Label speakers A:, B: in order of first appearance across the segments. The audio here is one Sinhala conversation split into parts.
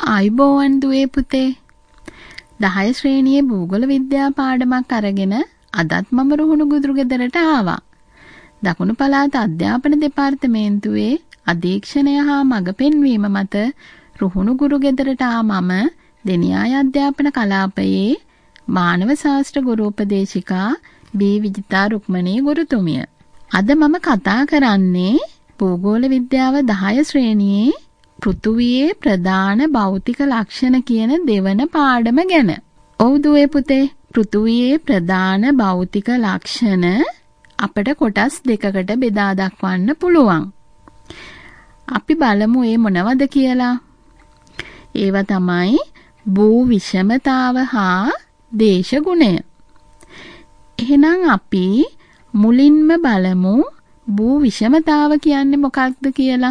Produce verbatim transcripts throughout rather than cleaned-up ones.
A: ආයුබෝවන් දුවේ පුතේ. දහය ශ්‍රේණියේ භූගෝල විද්‍යා පාඩමක් අරගෙන අදත් මම රුහුණු ගුදුරු ගෙදරට ආවා. දකුණු පළාත අධ්‍යාපන දෙපාර්තමේන්තුවේ අධීක්ෂණය හා මඟ පෙන්වීම මත රුහුණු ගුරු ගෙදරට ආ මම දෙනියාය අධ්‍යාපන කලාපයේ මානව ශාස්ත්‍ර ගුරු උපදේශිකා බී විජිතා රුක්මනී ගුරුතුමිය. අද මම කතා කරන්නේ භූගෝල විද්‍යාව දහය ශ්‍රේණියේ පෘථුවියේ ප්‍රධාන භෞතික ලක්ෂණ කියන දෙවන පාඩම ගැන. ඔව් දුවේ පුතේ, පෘථුවියේ ප්‍රධාන භෞතික ලක්ෂණ අපට කොටස් දෙකකට බෙදා දක්වන්න පුළුවන්. අපි බලමු ඒ මොනවද කියලා. ඒවා තමයි භූ විෂමතාව හා දේශගුණය. එහෙනම් අපි මුලින්ම බලමු භූ විෂමතාව කියන්නේ මොකක්ද කියලා.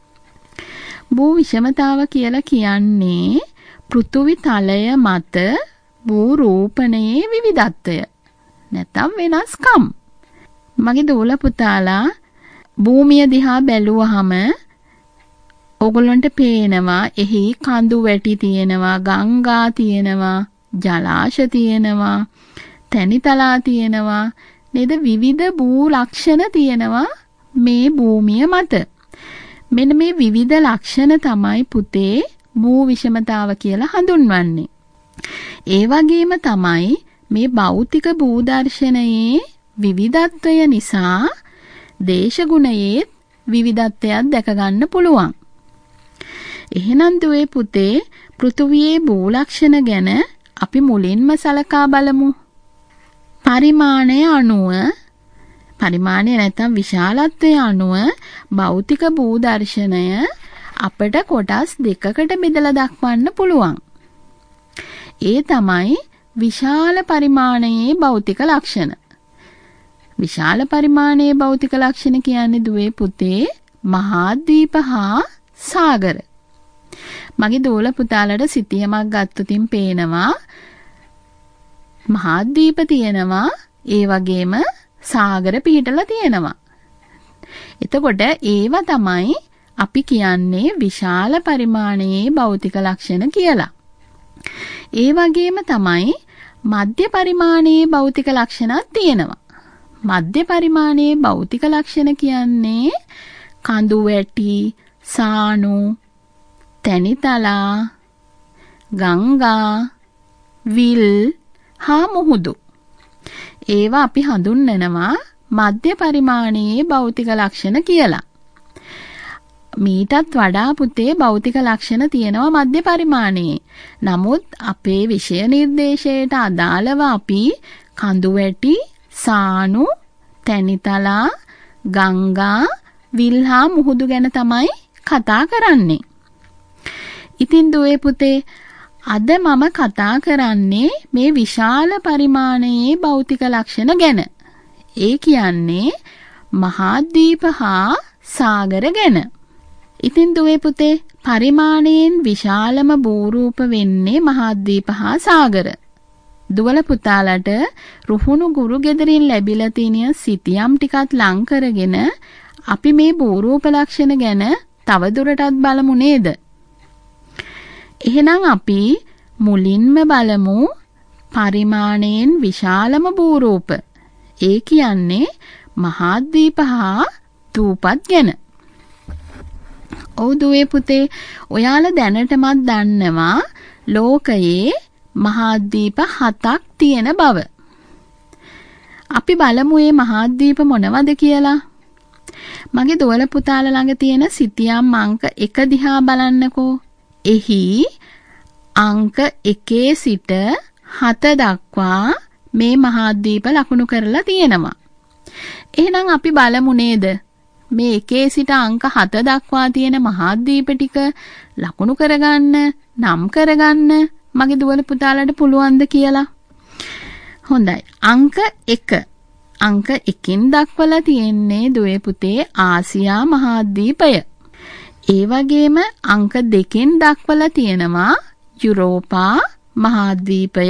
A: භූ විෂමතාව කියලා කියන්නේ පෘථුවි තලය මත භූ රූපණයේ විවිධත්වය. නැත්නම් වෙනස්කම්. මගේ දූල පුතාලා භූමිය දිහා බැලුවහම ඔයගොල්ලන්ට පේනවා එහි කඳු වැටි තියෙනවා, ගංගා තියෙනවා, ජලාශ තියෙනවා, තැනිතලා තියෙනවා. නේද? විවිධ භූ ලක්ෂණ තියෙනවා මේ භූමිය මත. මෙන්න මේ විවිධ ලක්ෂණ තමයි පුතේ භූ විෂමතාව කියලා හඳුන්වන්නේ. ඒ වගේම තමයි මේ භෞතික භූ දර්ශනයේ විවිධත්වය නිසා දේශගුණයේ විවිධත්වයක් දැක ගන්න පුළුවන්. එහෙනම් දුවේ පුතේ පෘථුවියේ භූ ලක්ෂණ ගැන අපි මුලින්ම සලකා බලමු. පරිමාණය අනුව පරිමාණය නැත්නම් විශාලත්වය අනුව භෞතික භූ දර්ශනය අපට කොටස් දෙකකට බෙදලා දක්වන්න පුළුවන්. ඒ තමයි විශාල පරිමාණයේ භෞතික ලක්ෂණ. විශාල පරිමාණයේ භෞතික ලක්ෂණ කියන්නේ දුවේ පුතේ මහා ද්වීප හා සාගර. මගේ දූල පුතාලට සිතියමක් ගත්තොතින් පේනවා මහා ද්වීප තියෙනවා, ඒ වගේම සාගර පිහිටලා තියෙනවා. එතකොට ඒවා තමයි අපි කියන්නේ විශාල පරිමාණයේ භෞතික ලක්ෂණ කියලා. ඒ වගේම තමයි මධ්‍ය පරිමාණයේ භෞතික ලක්ෂණත් තියෙනවා. මධ්‍ය පරිමාණයේ භෞතික ලක්ෂණ කියන්නේ කඳු වැටි, සානු, තැනිතලා, ගංගා, විල් හා මුහුදු. ඒවා අපි හඳුන්වනවා මධ්‍ය පරිමාණයේ භෞතික ලක්ෂණ කියලා. මීටත් වඩා පුතේ භෞතික ලක්ෂණ තියෙනවා මධ්‍ය පරිමාණයේ. නමුත් අපේ විෂය නිර්දේශයට අදාළව අපි කඳු වැටි, සානු, තැනිතලා, ගංගා, විල් හා මුහුදු ගැන තමයි කතා කරන්නේ. ඉතින් දුවේ පුතේ අද මම කතා කරන්නේ මේ විශාල පරිමාණයේ භෞතික ලක්ෂණ ගැන. ඒ කියන්නේ මහා ද්වීප හා සාගර ගැන. ඉතින් දුවේ පුතේ පරිමාණයෙන් විශාලම භූරූප වෙන්නේ මහා ද්වීප හා සාගර. දුවල පුතාලට රුහුණු ගුරු ගෙදරින් ලැබිලා තියෙන සිතියම් ටිකත් ලං කරගෙන අපි මේ භූරූප ලක්ෂණ ගැන තව දුරටත් බලමු නේද? එහෙනම් අපි මුලින්ම බලමු පරිමාණයෙන් විශාලම භූරූප. ඒ කියන්නේ මහා ද්වීප හා දූපත් ගැන. ඔව් දුවේ පුතේ, ඔයාලා දැනටමත් දන්නවා ලෝකයේ මහා ද්වීප හතක් තියෙන බව. අපි බලමු මේ මහා ද්වීප මොනවද කියලා. මගේ දොල පුතාලා ළඟ තියෙන සිතියම් අංක එක දිහා බලන්නකෝ. එහි අංක එකේ සිට හත දක්වා මේ මහා ද්වීප ලකුණු කරලා තියෙනවා. එහෙනම් අපි බලමු නේද මේ එකේ සිට අංක හත දක්වා තියෙන මහා ද්වීප ටික ලකුණු කරගන්න, නම් කරගන්න මගේ දුවල පුතාලට පුළුවන්ද කියලා. හොඳයි. අංක එක. අංක එකෙන් දක්වලා තියෙන්නේ දුවේ පුතේ ආසියා මහා ද්වීපය. ඒ වගේම අංක දෙකෙන් දක්වලා තියෙනවා යුරෝපා මහාද්වීපය.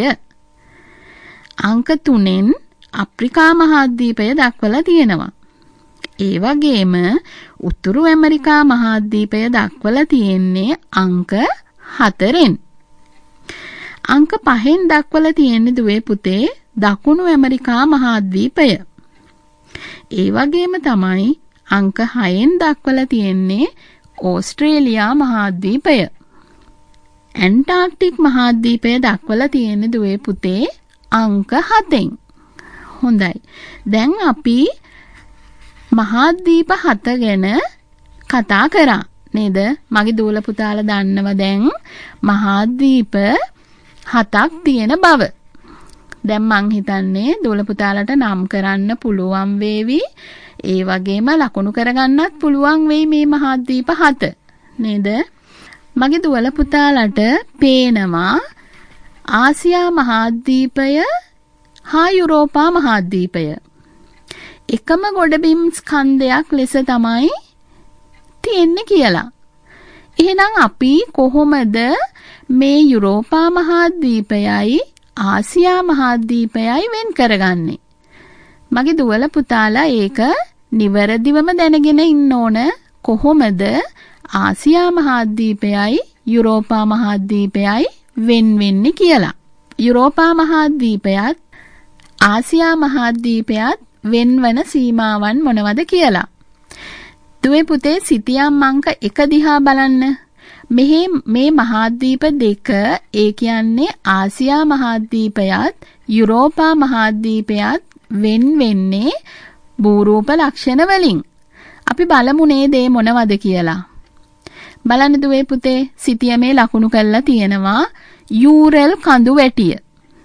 A: අංක තුනෙන් අප්‍රිකා මහාද්වීපය දක්වලා තියෙනවා. ඒ වගේම උතුරු ඇමරිකා මහාද්වීපය දක්වලා තියෙන්නේ අංක හතරෙන්. අංක පහෙන් දක්වලා තියෙන්නේ දුවේ පුතේ දකුණු ඇමරිකා මහද්වීපය. ඒ වගේම තමයි අංක හයෙන් දක්වලා තියෙන්නේ ඕස්ට්‍රේලියා මහද්වීපය. ඇන්ටාර්ක්ටික් මහද්වීපය දක්වලා තියෙන්නේ දුවේ පුතේ අංක හතෙන්. හොඳයි. දැන් අපි මහද්වීප හත ගැන කතා කරා නේද? මගේ දූල පුතාලා දන්නවා දැන් මහද්වීප හතක් තියෙන බව. දැන් මං හිතන්නේ දූල පුතාලට නම් කරන්න පුළුවන් වේවි. ඒ වගේම ලකුණු කරගන්නත් පුළුවන් වෙයි මේ මහද්වීප හත. නේද? මගේ දූල පුතාලට පේනවා ආසියා මහද්වීපය හා යුරෝපා මහද්වීපය එකම ගොඩබිම් ස්කන්ධයක් ලෙස තමයි තියෙන්නේ කියලා. එහෙනම් අපි කොහොමද මේ යුරෝපා මහද්වීපයයි ආසියා මහද්වීපයයි වෙන් කරගන්නේ? මගේ දුවල පුතාලා ඒක නිවැරදිවම දැනගෙන ඉන්න ඕන. කොහොමද ආසියා මහද්වීපයයි යුරෝපා මහද්වීපයයි වෙන් වෙන්නේ කියලා. යුරෝපා මහද්වීපයත් ආසියා මහද්වීපයත් වෙන්වන සීමාවන් මොනවද කියලා. දුවේ පුතේ සිතියම් අංක එක දිහා බලන්න. මෙහි මේ මහද්වීප දෙක ඒ කියන්නේ ආසියා මහද්වීපයත් යුරෝපා මහද්වීපයත් වෙන් වෙන්නේ භූරූප ලක්ෂණ වලින්. අපි බලමු නේද මොනවද කියලා. බලන්න දුවේ පුතේ සිතියමේ ලකුණු කරලා තියෙනවා යූරල් කඳු වැටිය.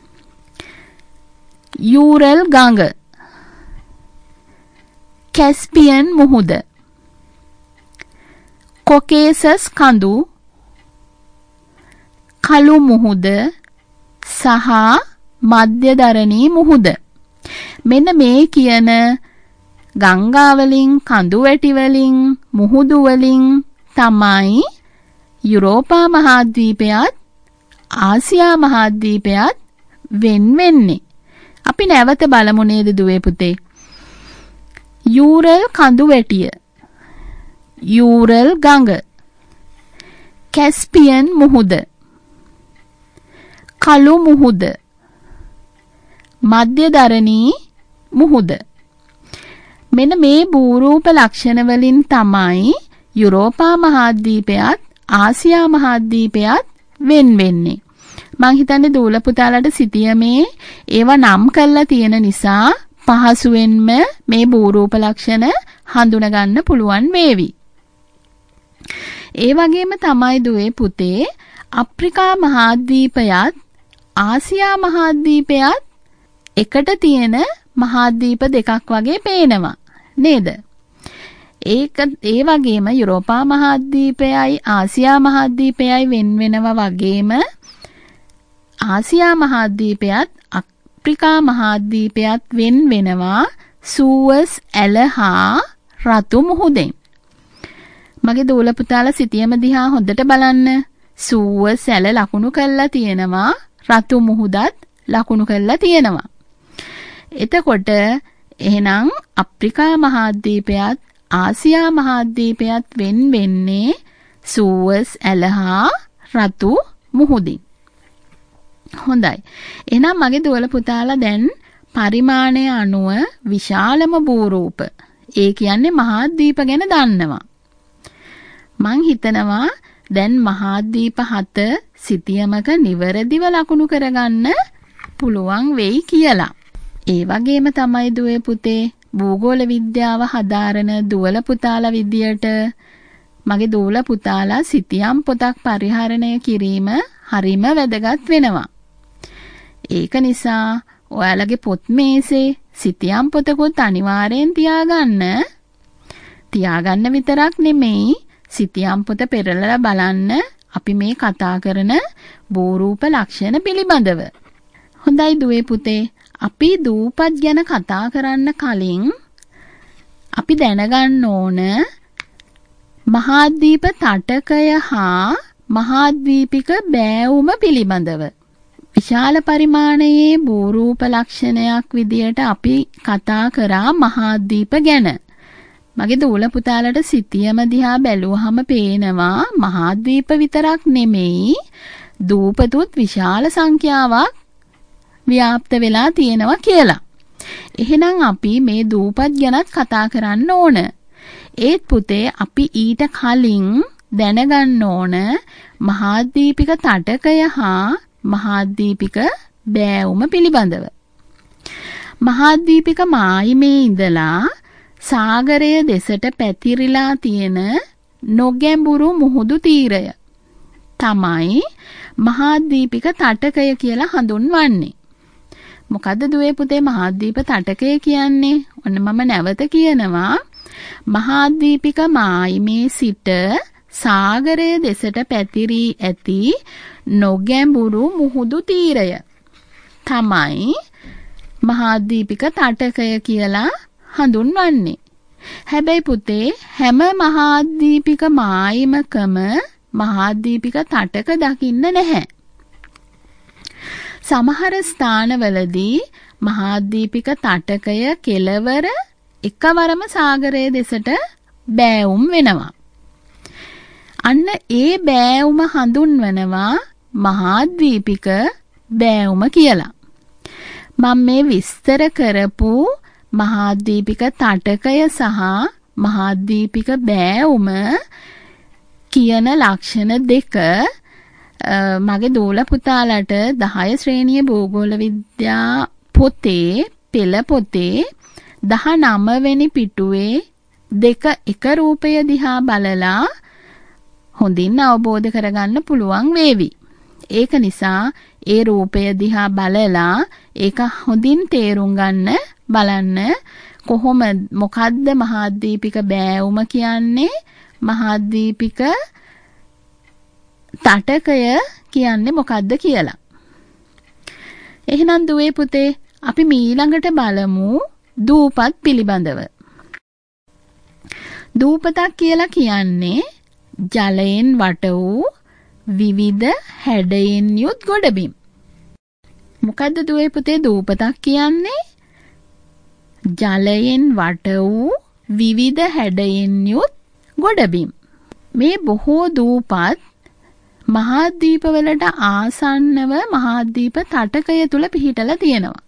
A: යූරල් ගඟ. කැස්පියන් මුහුද. කොකේසස් කඳු. කළු මුහුද සහ මධ්‍යධරණී මුහුද. මෙන්න මේ කියන ගංගා වලින් කඳු වැටි වලින් මුහුදු වලින් තමයි යුරෝපා මහද්වීපයත් ආසියා මහද්වීපයත් වෙන් වෙන්නේ. අපි නැවත බලමු නේද දුවේ පුතේ. යූරල් කඳු වැටිය. යූරල් ගඟ. කැස්පියන් මුහුද. කළු මුහුද. මධ්‍යධරණී මුහුද. මෙන්න මේ භූරූප ලක්ෂණ වලින් තමයි යුරෝපා මහද්වීපයත් ආසියා මහද්වීපයත් වෙන් වෙන්නේ. මං හිතන්නේ දූල පුතාලට සිතියමේ ඒවා නම් කරලා තියෙන නිසා පහසුවෙන්ම මේ භූරූප ලක්ෂණ හඳුනා ගන්න පුළුවන් වේවි. ඒ වගේම තමයි දුවේ පුතේ අප්‍රිකා මහද්වීපයත් ආසියා මහද්වීපයත් එකට තියෙන මහද්වීප දෙකක් වගේ පේනවා නේද? ඒක ඒ වගේම යුරෝපා මහද්වීපයයි ආසියා මහද්වීපයයි වෙන් වෙනවා වගේම ආසියා මහද්වීපයත් අප්‍රිකා මහද්වීපයත් වෙන් වෙනවා සූවස් ඇල හා රතු මුහුදෙන්. මගේ දූල පුතාලා සිතියම දිහා හොඳට බලන්න. සූවස් ඇල ලකුණු කරලා තියෙනවා රතු මුහුදත් ලකුණු කරලා තියෙනවා. එතකොට එහෙනම් අප්‍රිකා මහද්වීපයත් ආසියා මහද්වීපයත් වෙන් වෙන්නේ සූවස් ඇල හා රතු මුහුදින්. හොඳයි. එහෙනම් මගේ දුවල පුතාලා දැන් පරිමාණය අනුව විශාලම භූරූප ඒ කියන්නේ මහද්වීප ගැන දන්නවා. මං හිතනවා දැන් මහද්වීප හත සිතියමක නිවැරදිව ලකුණු කරගන්න පුළුවන් වෙයි කියලා. ඒ වගේම තමයි දුවේ පුතේ භූගෝල විද්‍යාව හදාරන දුවල පුතාලා විදියට මගේ දූල පුතාලා සිතියම් පොතක් පරිහරණය කිරීම හරිම වැදගත් වෙනවා. ඒක නිසා ඔයාලගේ පොත් මේසේ සිතියම් පොතකුත් අනිවාර්යෙන් තියාගන්න. තියාගන්න විතරක් නෙමෙයි සිතියම් පොත පෙරලලා බලන්න අපි මේ කතා කරන භූරූප ලක්ෂණ පිළිබඳව. හොඳයි දුවේ පුතේ අපි දූපත් ගැන කතා කරන්න කලින් අපි දැනගන්න ඕන මහාද්වීප තටකය හා මහාද්වීපික බෑවුම පිළිබඳව. විශාල පරිමාණයේ භූරූප ලක්ෂණයක් විදියට අපි කතා කරා මහාද්වීප ගැන. මගේ දූල පුතාලට සිතියම දිහා බැලුවහම පේනවා මහාද්වීප විතරක් නෙමෙයි දූපතුත් විශාල සංඛ්‍යාවක් ව්‍යාප්ත වෙලා තියෙනවා කියලා. එහෙනම් අපි මේ දූපත් ගැනත් කතා කරන්න ඕන. ඒත් පුතේ අපි ඊට කලින් දැනගන්න ඕන මහාද්වීපික තටකය හා මහාද්වීපික බෑවුම පිළිබඳව. මහාද්වීපික මායිමේ ඉඳලා සාගරය දෙසට පැතිරිලා තියෙන නොගැඹුරු මුහුදු තීරය තමයි මහාද්වීපික තටකය කියලා හඳුන්වන්නේ. මොකද්ද දුවේ පුතේ මහාද්වීප තටකය කියන්නේ? ඔන්න මම නැවත කියනවා. මහාද්වීපික මායිමේ සිට සාගරය දෙසට පැතිරී ඇති නොගැඹුරු මුහුදු තීරය තමයි මහාද්වීපික තටකය කියලා හඳුන්වන්නේ. හැබැයි පුතේ හැම මහාද්වීපික මායිමකම මහාද්වීපික තටක දකින්න නැහැ. සමහර ස්ථානවලදී මහාද්වීපික තටකය කෙළවර එකවරම සාගරයේ දෙසට බෑවුම් වෙනවා. අන්න ඒ බෑවුම හඳුන්වනවා මහාද්වීපික බෑවුම කියලා. මම මේ විස්තර කරපු මහාද්වීපික තටකය සහ මහාද්වීපික බෑවුම කියන ලක්ෂණ දෙක මගේ දූල පුතාලට දහය ශ්‍රේණිය භූගෝල විද්‍යා පොතේ පෙළ පොතේ දහනව වෙනි පිටුවේ දෙක එක රූපය දිහා බලලා හොඳින් අවබෝධ කරගන්න පුළුවන් වේවි. ඒක නිසා ඒ රූපය දිහා බලලා ඒක හොඳින් තේරුම් ගන්න බලන්න කොහොම මොකද්ද මහාද්වීපික බෑවුම කියන්නේ මහාද්වීපික තටකය කියන්නේ මොකද්ද කියලා. එහෙනම් දුවේ පුතේ අපි ඊළඟට බලමු දූපත් පිළිබඳව. දූපතක් කියලා කියන්නේ ජලයෙන් වට වූ විවිධ හැඩයෙන් යුත් ගොඩබිම්. මොකද්ද දුවේ පුතේ දූපතක් කියන්නේ? ජලයෙන් වට වූ විවිධ හැඩයෙන් යුත් ගොඩබිම්. මේ බොහෝ දූපත් මහාද්වීපවලට ආසන්නව මහාද්වීප තටකය තුල පිහිටලා තියෙනවා.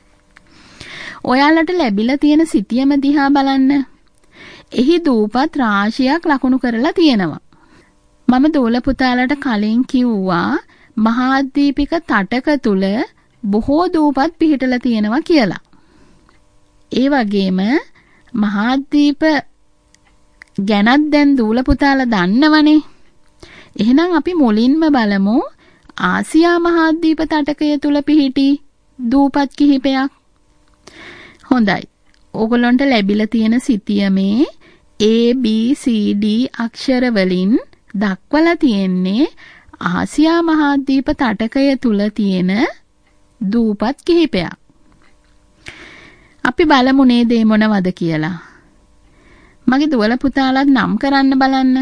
A: ඔයාලට ලැබිලා තියෙන සිතියම දිහා බලන්න. එහි දූපත් රාශියක් ලකුණු කරලා තියෙනවා. මම දූල පුතාලට කලින් කිව්වා මහාද්වීපික තටක තුල බොහෝ දූපත් පිහිටලා තියෙනවා කියලා. ඒ වගේම මහාද්වීප ගැනත් දැන් දූල පුතාලා දන්නවනේ. එහෙනම් අපි මුලින්ම බලමු ආසියා මහාද්වීප තටකය තුල පිහිටි දූපත් කිහිපයක්. හොඳයි. ඕගොල්ලන්ට ලැබිලා තියෙන සිතියමේ A B C D අක්ෂර වලින් දක්වලා තියෙන්නේ ආසියා මහාද්වීප තටකය තුල තියෙන දූපත් කිහිපයක්. අපි බලමු නේද මේ මොනවද කියලා. මගේ දුවල පුතාලත් නම් කරන්න බලන්න.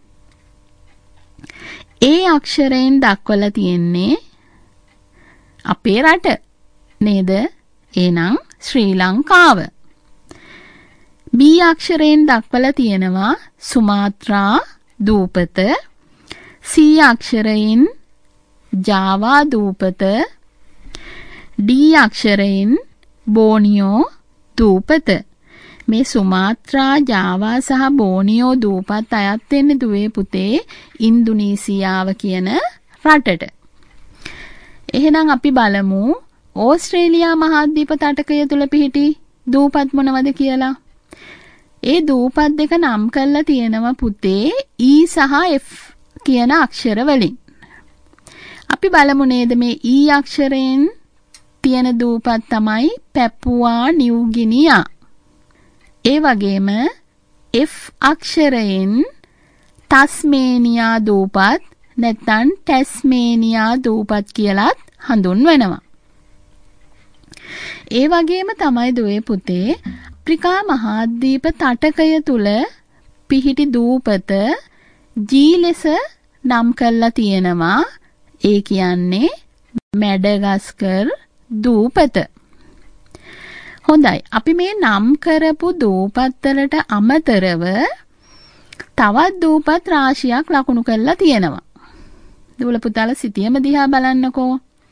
A: ඒ අක්ෂරයෙන් දක්වලා තියෙන්නේ අපේ රට නේද? එහෙනම් ශ්‍රී ලංකාව. B අක්ෂරයෙන් දක්වලා තියෙනවා සුමාත්‍රා දූපත. C අක්ෂරයෙන් ජාවා දූපත. D අක්ෂරයෙන් බෝනියෝ දූපත. මේ සුමාත්‍රා ජාවා සහ බෝනියෝ දූපත් අයත් වෙන්නේ දුවේ පුතේ ඉන්දුනීසියාව කියන රටට. එහෙනම් අපි බලමු ඕස්ට්‍රේලියා මහාද්වීප තටකය තුල පිහිටි දූපත් මොනවද කියලා. ඒ දූපත් දෙක නම් කරලා තියෙනවා පුතේ E සහ F කියන අක්ෂර වලින්. අපි බලමු නේද මේ E අක්ෂරයෙන් තියෙන දූපත් තමයි පැපුවා නිව්ගිනියා. ඒ වගේම F අක්ෂරයෙන් ටස්මේනියා දූපත් නැත්නම් ටැස්මේනියා දූපත් කියලාත් හඳුන්වනවා. ඒ වගේම තමයි දුවේ පුතේ අප්‍රිකා මහාද්වීප තටකය තුල පිහිටි දූපත G ලෙස නම් කරලා තියෙනවා. ඒ කියන්නේ මැඩගස්කර් දූපත. හොඳයි. අපි මේ නම් කරපු දූපත්වලට අමතරව තවත් දූපත් රාශියක් ලකුණු කරලා තියෙනවා. දූල පුතාලා සිතියම දිහා බලන්නකෝ.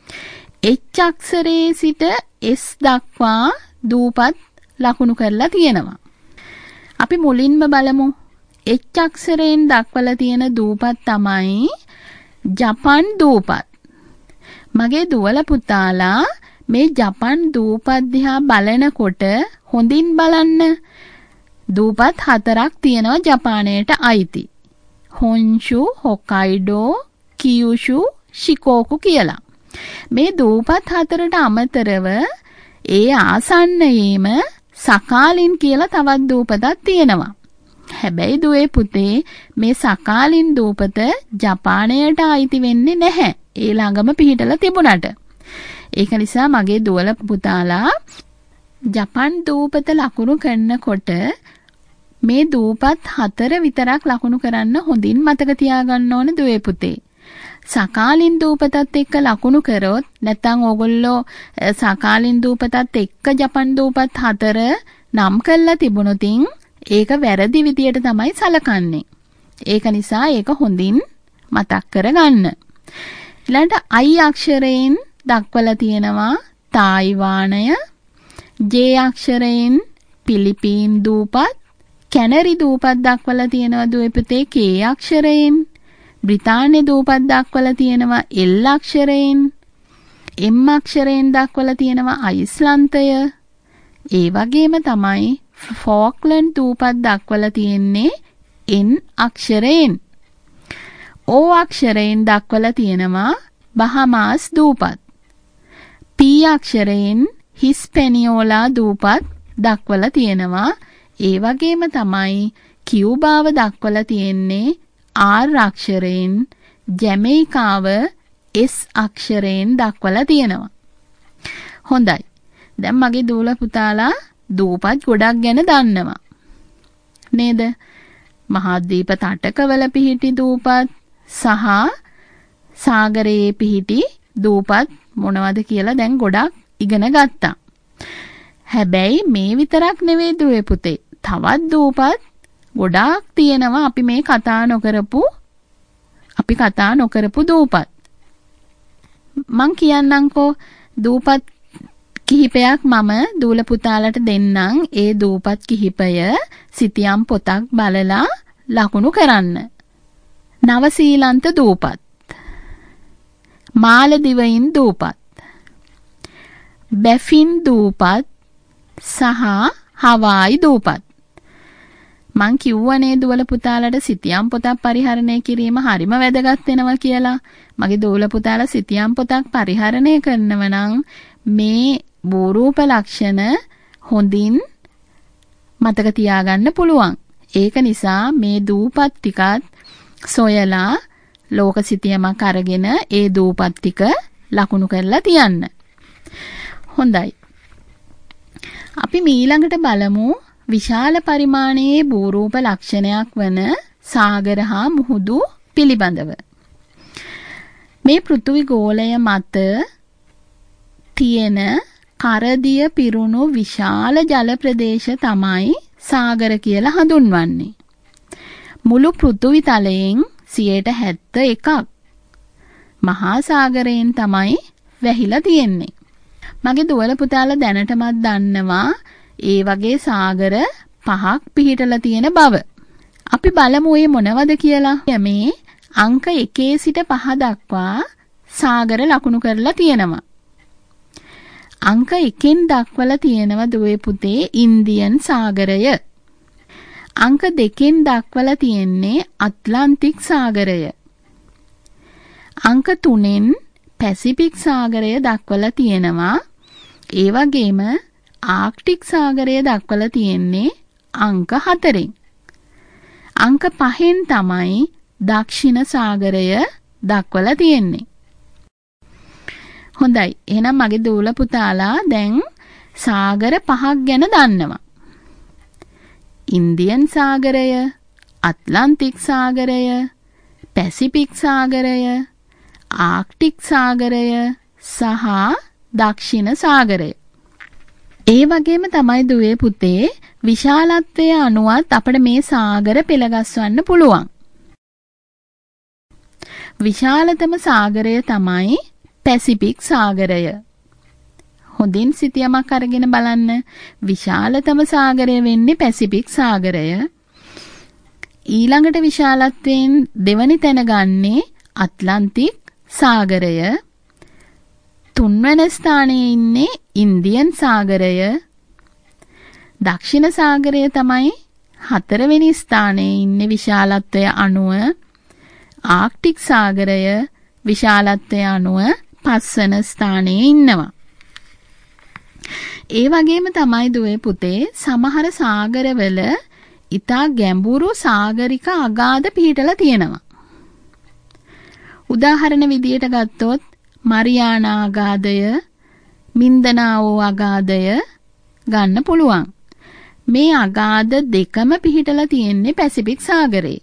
A: H අක්ෂරයේ සිට S දක්වා දූපත් ලකුණු කරලා තියෙනවා. අපි මුලින්ම බලමු. H අක්ෂරයෙන් දක්වලා තියෙන දූපත් තමයි ජපන් දූපත්. මගේ දුවල පුතාලා මේ ජපන් දූපත් දිහා බලනකොට හොඳින් බලන්න. දූපත් හතරක් තියෙනවා ජපානයට අයිති. හොන්ෂු, හොකයිඩෝ, කියුෂු, ශිකෝකු කියලා. මේ දූපත් හතරට අමතරව ඒ ආසන්නයේම සකාලින් කියලා තවත් දූපතක් තියෙනවා. හැබැයි දුවේ පුතේ මේ සකාලින් දූපත ජපානයට අයිති වෙන්නේ නැහැ. ඒ ළඟම පිහිටලා තිබුණාට. ඒක නිසා මගේ දුවල පුතාලා ජපන් දූපත ලකුණු කරනකොට මේ දූපත් හතර විතරක් ලකුණු කරන්න හොඳින් මතක තියාගන්න ඕන දුවේ පුතේ. සකාලින් දූපතත් එක්ක ලකුණු කරොත් නැත්නම් ඕගොල්ලෝ සකාලින් දූපතත් එක්ක ජපන් දූපත් හතර නම් කරලා තිබුණොතින් ඒක වැරදි විදියට තමයි සලකන්නේ. ඒක නිසා ඒක හොඳින් මතක් කරගන්න. ඊළඟට I අක්ෂරයෙන් දක්වලා තියෙනවා තායිවානය, J අක්ෂරයෙන් පිලිපීන් දූපත්, කැනරි දූපත් දක්වලා තියෙනවා දුවේ පුතේ K අක්ෂරයෙන්, බ්‍රිතාන්‍ය දූපත් දක්වලා තියෙනවා L අක්ෂරයෙන්, M අක්ෂරයෙන් දක්වලා තියෙනවා අයිස්ලන්තය. ඒ වගේම තමයි ෆෝක්ලන්ඩ් දූපත් දක්වලා තියෙන්නේ N අක්ෂරයෙන්. O අක්ෂරයෙන් දක්වලා තියෙනවා බහමාස් දූපත්. P අක්ෂරයෙන් හිස්පැනියෝලා දූපත් දක්වලා තියෙනවා. ඒ වගේම තමයි කියුබාව දක්වලා තියෙන්නේ R අක්ෂරයෙන්, ජැමයිකාව S අක්ෂරයෙන් දක්වලා තියෙනවා. හොඳයි. දැන් මගේ දූල පුතාලා දූපත් ගොඩක් ගැන දන්නවා. නේද? මහද්වීප තටකවල පිහිටි දූපත් සහ සාගරයේ පිහිටි දූපත් මොනවද කියලා දැන් ගොඩක් ඉගෙන ගත්තා. හැබැයි මේ විතරක් නෙවෙයි දුවේ පුතේ. තවත් දූපත් ගොඩාක් තියෙනවා අපි මේ කතා නොකරපු අපි කතා නොකරපු දූපත්. මං කියන්නම්කෝ දූපත් කිහිපයක් මම දූල පුතාලට දෙන්නම්. ඒ දූපත් කිහිපය සිතියම් පොතක් බලලා ලකුණු කරන්න. නවසීලන්ත දූපත්, මාලදිවයින් දූපත්, බැෆින් දූපත් සහ හවායි දූපත්. මං කිව්වනේ දුවල පුතාලට සිතියම් පොතක් පරිහරණය කිරීම හරිම වැදගත් වෙනවා කියලා. මගේ දුවල පුතාලා සිතියම් පොතක් පරිහරණය කරනව නම් මේ බෝරූප ලක්ෂණ හොඳින් මතක තියාගන්න පුළුවන්. ඒක නිසා මේ දූපත් ටිකත් සොයලා ලෝක සිතියමක් අරගෙන ඒ දූපත් ටික ලකුණු කරලා තියන්න. හොඳයි. අපි ඊළඟට බලමු විශාල පරිමාණයේ භූරූප ලක්ෂණයක් වන සාගර හා මුහුදු පිළිබඳව. මේ පෘථිවි ගෝලය මත තියෙන කරදිය පිරුණු විශාල ජල ප්‍රදේශ තමයි සාගර කියලා හඳුන්වන්නේ. මුළු පෘථිවි තලයෙන් සියයට හැත්තෑ එකක් මහා සාගරයෙන් තමයි වැහිලා තියෙන්නේ. මගේ දුවල පුතාලා දැනටමත් දන්නවා ඒ වගේ සාගර පහක් පිහිටලා තියෙන බව. අපි බලමු ඒ මොනවද කියලා. මේ අංක එකේ සිට පහ දක්වා සාගර ලකුණු කරලා තියෙනවා. අංක එකෙන් දක්වලා තියෙනවා දුවේ පුතේ ඉන්දියන් සාගරය. අංක දෙකෙන් දක්වලා තියෙන්නේ ඇට්ලන්ටික් සාගරය. අංක තුනෙන් පැසිෆික් සාගරය දක්වලා තියෙනවා. ඒ වගේම ආක්ටික් සාගරය දක්වලා තියෙන්නේ අංක හතරෙන්. අංක පහෙන් තමයි දක්ෂිණ සාගරය දක්වලා තියෙන්නේ. හොඳයි. එහෙනම් මගේ දූල පුතාලා දැන් සාගර පහක් ගැන දන්නවා. ඉන්දියන් සාගරය, ඇට්ලන්ටික් සාගරය, පැසිෆික් සාගරය, ආක්ටික් සාගරය සහ දක්ෂිණ සාගරය. ඒ වගේම තමයි දුවේ පුතේ විශාලත්වයේ අනුවත් අපිට මේ සාගර පෙළගස්වන්න පුළුවන්. විශාලතම සාගරය තමයි පැසිෆික් සාගරය. හොඳින් සිතියමක් අරගෙන බලන්න. විශාලතම සාගරය වෙන්නේ පැසිෆික් සාගරය. ඊළඟට විශාලත්වයෙන් දෙවනි තැන ගන්නේ ඇට්ලන්ටික් සාගරය. තුන්වන ස්ථානයේ ඉන්නේ ඉන්දියන් සාගරය. දක්ෂිණ සාගරය තමයි හතරවෙනි ස්ථානයේ ඉන්නේ විශාලත්වය අනුව. ආක්ටික් සාගරය විශාලත්වය අනුව පස්වන ස්ථානයේ ඉන්නවා. ඒ වගේම තමයි දුවේ පුතේ සමහර සාගරවල ඉතා ගැඹුරු සාගරික අගාධ පිහිටලා තියෙනවා. උදාහරණ විදියට ගත්තොත් මරියානා අගාධය, මින්දනාවෝ අගාධය ගන්න පුළුවන්. මේ අගාධ දෙකම පිහිටලා තියෙන්නේ පැසිෆික් සාගරේ.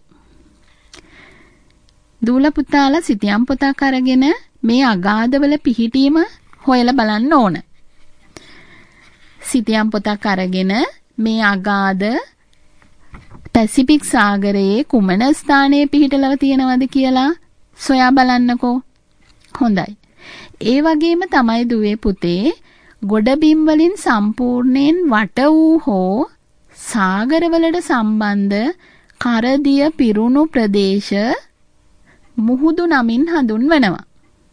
A: දූල පුතාලා සිතියම් පොතක් අරගෙන මේ අගාධවල පිහිටීම හොයලා බලන්න ඕන. සිතියම් පොතක් අරගෙන මේ අගාධ පැසිෆික් සාගරයේ කුමන ස්ථානයේ පිහිටලා තියෙනවද කියලා සොයා බලන්නකෝ. හොඳයි. ඒ වගේම තමයි දුවේ පුතේ ගොඩබිම් වලින් සම්පූර්ණයෙන් වට වූ හෝ සාගරවලට සම්බන්ධ කරදිය පිරුණු ප්‍රදේශ මුහුදු නමින් හඳුන්වනවා.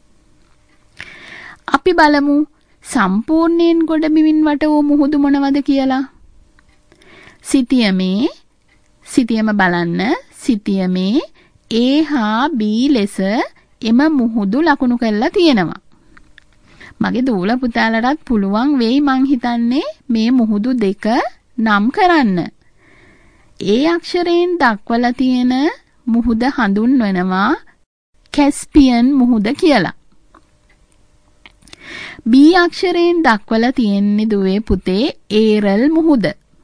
A: අපි බලමු සම්පූර්ණයෙන් ගොඩබිමින් වට වූ මුහුදු මොනවද කියලා. සිතියමේ සිතියම බලන්න. සිතියමේ A හා B ලෙස එම මුහුදු ලකුණු කරලා තියෙනවා. මගේ දූල පුතාලටත් පුළුවන් වෙයි මං හිතන්නේ මේ මුහුදු දෙක නම් කරන්න. ඒ අක්ෂරයෙන් දක්වලා තියෙන මුහුද හඳුන්වනවා කැස්පියන් මුහුද කියලා. B අක්ෂරයෙන් දක්වලා තියෙන්නේ දුවේ පුතේ ඒරල් මුහුද.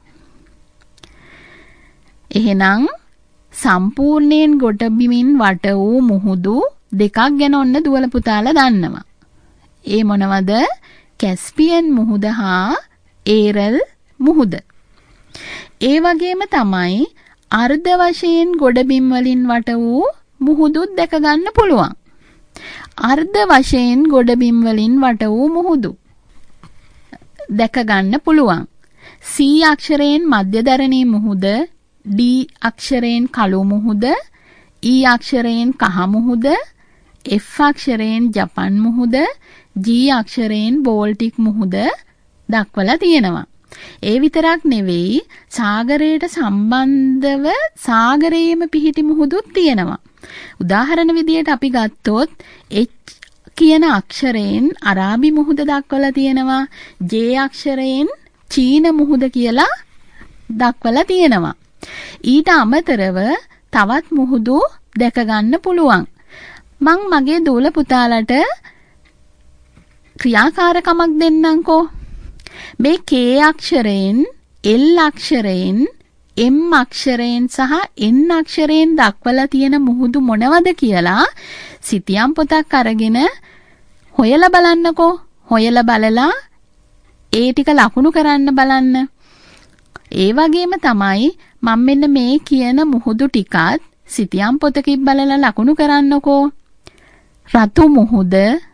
A: එහෙනම් සම්පූර්ණයෙන් ගොඩබිමින් වට වූ මුහුදු දෙකක් ගැන ඔන්න දුවල පුතාලා දන්නවා. ඒ මොනවද? කැස්පියන් මුහුද හා ඒරල් මුහුද. ඒ වගේම තමයි අර්ධ වශයෙන් ගොඩබිම් වලින් වට වූ මුහුදුත් දැක ගන්න පුළුවන්. අර්ධ වශයෙන් ගොඩබිම් වලින් වට වූ මුහුදු දැක ගන්න පුළුවන්. C අක්ෂරයෙන් මධ්‍යධරණී මුහුද, D අක්ෂරයෙන් කළු මුහුද, E අක්ෂරයෙන් කහ මුහුද, F අක්ෂරයෙන් ජපන් මුහුද, G අක්ෂරයෙන් බෝල්ටික් මුහුද දක්වලා තියෙනවා. ඒ විතරක් නෙවෙයි සාගරයට සම්බන්ධව සාගරයේම පිහිටි මුහුදුත් තියෙනවා. උදාහරණ විදියට අපි ගත්තොත් H කියන අක්ෂරයෙන් අරාබි මුහුද දක්වලා තියෙනවා. J අක්ෂරයෙන් චීන මුහුද කියලා දක්වලා තියෙනවා. ඊට අමතරව තවත් මුහුදු දැක ගන්න පුළුවන්. මං මගේ දූල පුතාලට ක්‍රියාකාරකමක් දෙන්නම්කෝ. මේ K අක්ෂරයෙන්, L අක්ෂරයෙන්, M අක්ෂරයෙන් සහ N අක්ෂරයෙන් දක්වලා තියෙන මුහුදු මොනවද කියලා සිතියම් පොතක් අරගෙන හොයලා බලන්නකෝ. හොයලා බලලා ඒ ටික ලකුණු කරන්න බලන්න. ඒ වගේම තමයි මම මෙන්න මේ කියන මුහුදු ටිකත් සිතියම් පොතකින් බලලා ලකුණු කරන්නකෝ. රතු මුහුද,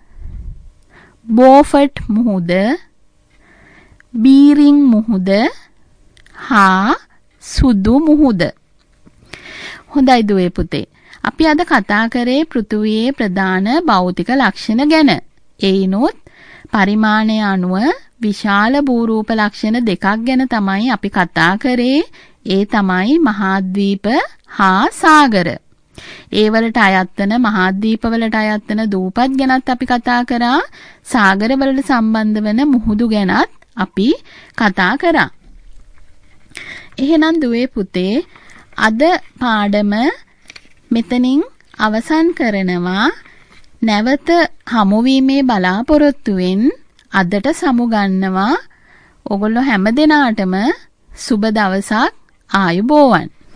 A: බෝෆට් මුහුද, බීරින් මුහුද හා සුදු මුහුද. හොඳයි දුවේ පුතේ. අපි අද කතා කරේ පෘථුවියේ ප්‍රධාන භෞතික ලක්ෂණ ගැන. ඒනොත් පරිමාණය අනුව විශාල භූරූප ලක්ෂණ දෙකක් ගැන තමයි අපි කතා කරේ. ඒ තමයි මහාද්වීප හා සාගර. ඒ වලට අයත් වෙන මහාද්වීප වලට අයත් වෙන දූපත් ගැනත් අපි කතා කරා. සාගර වලට සම්බන්ධ වෙන මුහුදු ගැනත් අපි කතා කරා. එහෙනම් දුවේ පුතේ අද පාඩම මෙතනින් අවසන් කරනවා. නැවත හමුවීමේ බලාපොරොත්තුවෙන් අදට සමුගන්නවා. ඔගොල්ලෝ හැම දිනාටම සුබ දවසක්. ආයුබෝවන්.